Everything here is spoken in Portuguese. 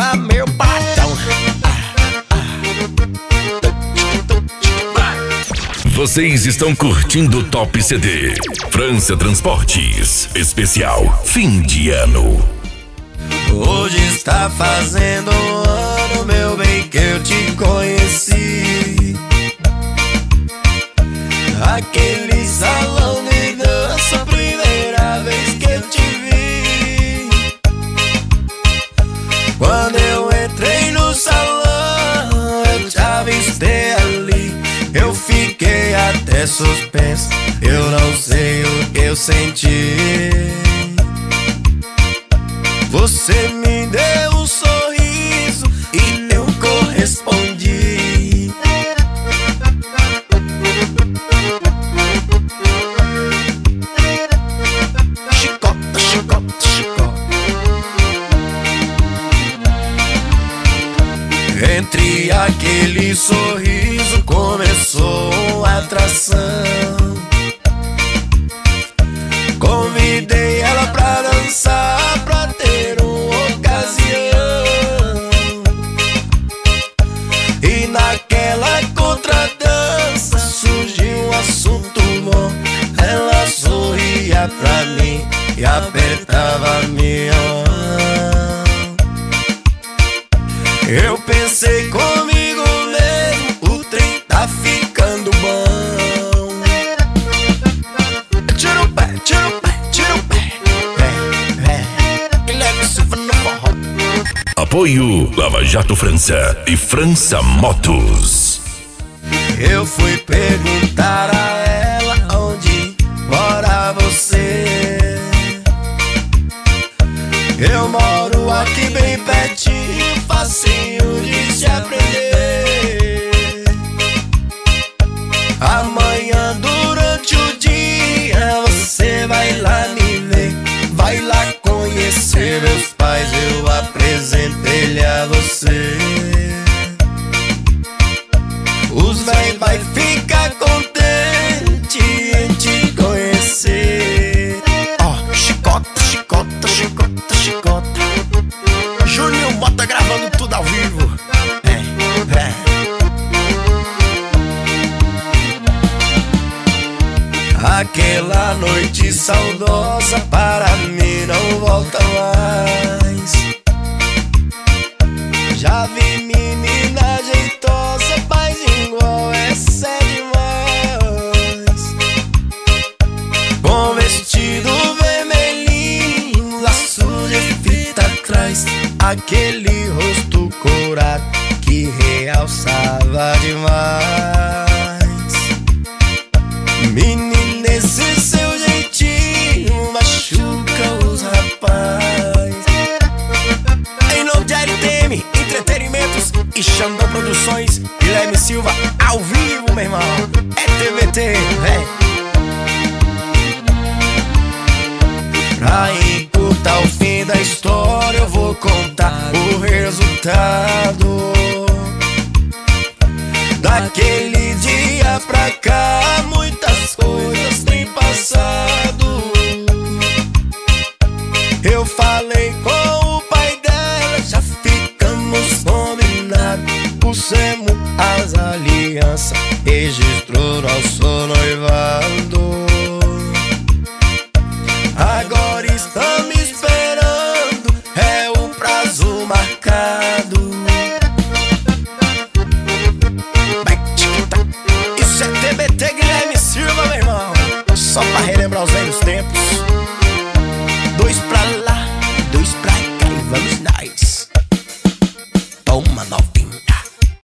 Pega meu batom. Vocês estão curtindo o Top CD França Transportes Especial Fim de Ano. Hoje está fazendo um ano, meu bem, que eu te conheci. Aquele salão de dança, primeira vez que eu te vi. Quando eu entrei no salão, eu te avistei ali. Eu fiquei até suspenso, eu não sei o que eu senti. Você me deu um sorriso e eu correspondi. Chicota, chicota, chicota. Entre aquele sorriso começou uma atração. Convidei ela pra dançar, pra ter uma ocasião. E naquela contradança surgiu um assunto bom. Ela sorria pra mim e apertava minha mão. Eu pensei comigo mesmo, o trem tá ficando bom. Tira o pé, tira o pé, tira o pé. E leve Silva no forró. Apoio Lava Jato França e França Motos. Eu fui perguntar a ela onde mora você. Eu moro aqui bem pertinho, facinho de se aprender. Amanhã durante o dia você vai lá me ver, vai lá conhecer meus pais, eu apresento ele a você. Os véi vai ficar contente em te conhecer. Ó, chicota, chicota, chicota, chicota. Juninho Mota gravando tudo ao vivo. Aquela noite saudosa para mim não volta mais. Já vi menina jeitosa, mas igual essa é demais. Com vestido vermelhinho, laço de fita atrás, aquele rosto corado que realçava demais. Menina, esse seu jeitinho machuca os rapaz. Em nome de RTM Entretenimentos e Xandão Produções, Guilherme Silva ao vivo, meu irmão. É TVT, vem. Pra encurtar o fim da história, eu vou contar o resultado. Daquele dia pra cá, muitas coisas têm passado. Eu falei com o pai dela, já ficamos combinados. Pusemos as alianças, registrou nosso noivado. Agora estamos esperando, é o prazo marcado.